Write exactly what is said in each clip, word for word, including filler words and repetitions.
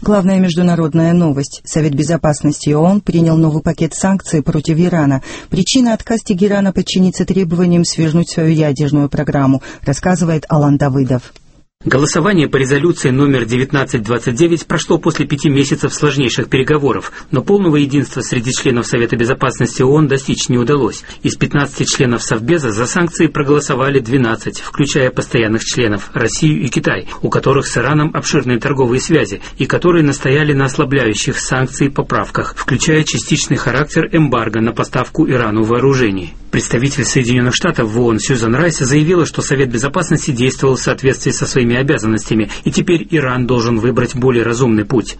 Главная международная новость. Совет Безопасности ООН принял новый пакет санкций против Ирана. Причина — отказ Тегерана подчиниться требованиям свергнуть свою ядерную программу, рассказывает Алан Давыдов. Голосование по резолюции номер девятнадцать двадцать девять прошло после пяти месяцев сложнейших переговоров, но полного единства среди членов Совета Безопасности ООН достичь не удалось. Из пятнадцати членов Совбеза за санкции проголосовали двенадцать, включая постоянных членов Россию и Китай, у которых с Ираном обширные торговые связи и которые настояли на ослабляющих санкции поправках, включая частичный характер эмбарго на поставку Ирану вооружений. Представитель Соединенных Штатов в ООН Сьюзан Райс заявила, что Совет Безопасности действовал в соответствии со своими обязанностями, и теперь Иран должен выбрать более разумный путь.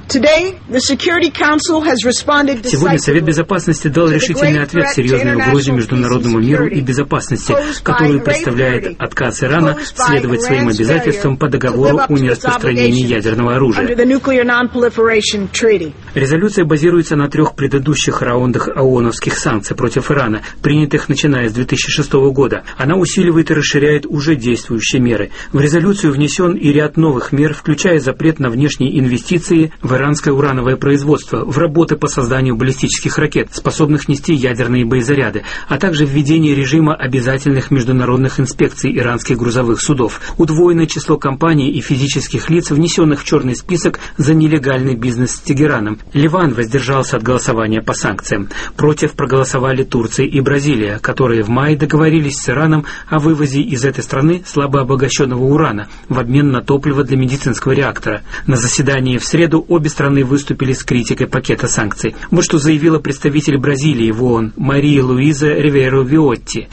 Сегодня Совет Безопасности дал решительный ответ серьезной угрозе международному миру и безопасности, которую представляет отказ Ирана следовать своим обязательствам по договору о нераспространении ядерного оружия. Резолюция базируется на трех предыдущих раундах ООНовских санкций против Ирана, принятых начиная с две тысячи шестого года. Она усиливает и расширяет уже действующие меры. В резолюцию внесен и ряд новых мер, включая запрет на внешние инвестиции в иранское урановое производство, в работы по созданию баллистических ракет, способных нести ядерные боезаряды, а также введение режима обязательных международных инспекций иранских грузовых судов, удвоенное число компаний и физических лиц, внесенных в черный список за нелегальный бизнес с Тегераном. Ливан воздержался от голосования по санкциям. Против проголосовали Турция и Бразилия, которые в мае договорились с Ираном о вывозе из этой страны слабо обогащенного урана в обмен на топливо для медицинского реактора. На заседании в среду обе страны выступили с критикой пакета санкций. Вот что заявила представитель Бразилии в ООН Мария Луиза Ривейро Виотти.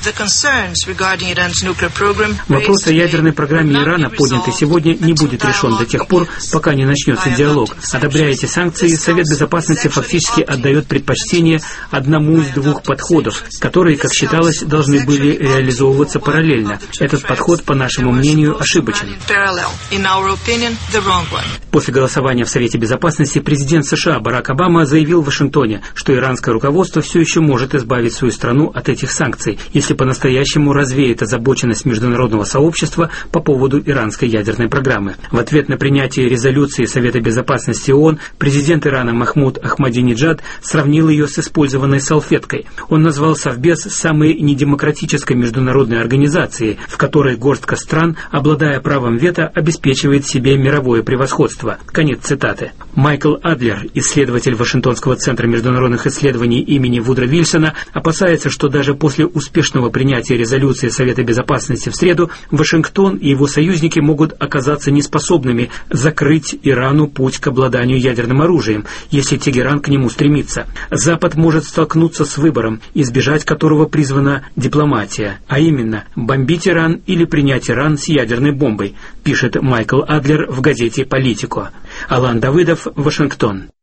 Вопрос о ядерной программе Ирана, поднятый сегодня, не будет решен до тех пор, пока не начнется диалог. Одобряя эти санкции, Совет Безопасности фактически отдает предпочтение одному из двух подходов, которые, как считалось, должны были реализовываться параллельно. Этот подход, по нашему мнению, ошибочен. После голосования в Совете Безопасности президент США Барак Обама заявил в Вашингтоне, что иранское руководство все еще может избавить свою страну от этих санкций, если по-настоящему развеет озабоченность международного сообщества по поводу иранской ядерной программы. В ответ на принятие резолюции Совета Безопасности ООН президент Ирана Махмуд Ахмадинеджад сравнил ее с использованной салфеткой. Он назвал Совбез самой недемократической международной организацией, в которой горстка стран, обладая правом вето, обеспечивает себе мировое превосходство. Конец цитаты. Майкл Адлер, исследователь Вашингтонского центра международных исследований имени Вудро Вильсона, опасается, что даже после успешного принятия резолюции Совета Безопасности в среду Вашингтон и его союзники могут оказаться неспособными закрыть Ирану путь к обладанию ядерным оружием, если Тегеран к нему стремится. Запад может столкнуться с выбором, избежать которого призвана дипломатия, а именно бомбить Иран или принять Иран с ядерной бомбой, пишет Майкл Адлер в газете «Политико». Алан Давыдов, Вашингтон.